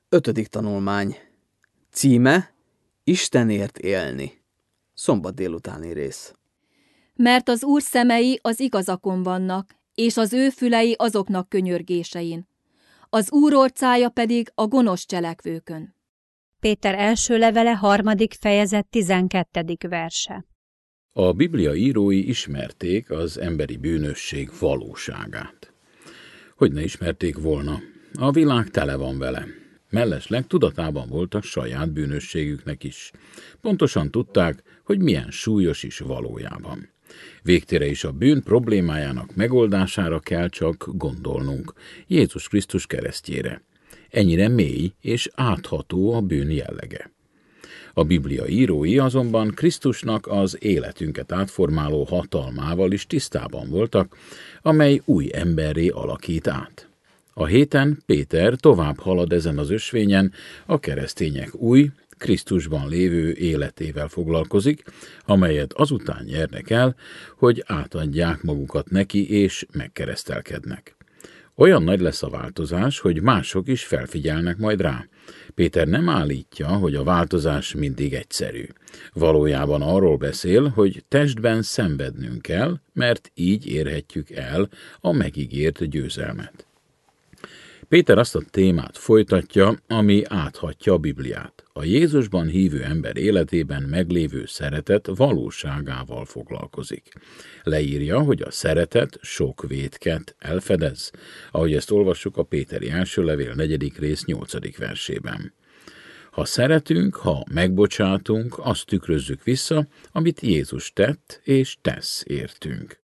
5. tanulmány. Címe: Istenért élni. Szombat délutáni rész. Mert az Úr szemei az igazakon vannak, és az ő fülei azoknak könyörgésein. Az Úr orcája pedig a gonosz cselekvőkön. Péter első levele 3. fejezet 12. verse. A Biblia írói ismerték az emberi bűnösség valóságát. Hogy ne ismerték volna? A világ tele van vele. Mellesleg tudatában voltak saját bűnösségüknek is. Pontosan tudták, hogy milyen súlyos is valójában. Végtére is a bűn problémájának megoldására kell csak gondolnunk, Jézus Krisztus keresztjére. Ennyire mély és átható a bűn jellege. A Biblia írói azonban Krisztusnak az életünket átformáló hatalmával is tisztában voltak, amely új emberré alakít át. A héten Péter tovább halad ezen az ösvényen, a keresztények új, Krisztusban lévő életével foglalkozik, amelyet azután nyernek el, hogy átadják magukat neki és megkeresztelkednek. Olyan nagy lesz a változás, hogy mások is felfigyelnek majd rá. Péter nem állítja, hogy a változás mindig egyszerű. Valójában arról beszél, hogy testben szenvednünk kell, mert így érhetjük el a megígért győzelmet. Péter azt a témát folytatja, ami áthatja a Bibliát. A Jézusban hívő ember életében meglévő szeretet valóságával foglalkozik. Leírja, hogy a szeretet sok vétket elfedez, ahogy ezt olvassuk a Péteri első levél 4. rész 8. versében. Ha szeretünk, ha megbocsátunk, azt tükrözzük vissza, amit Jézus tett és tesz értünk.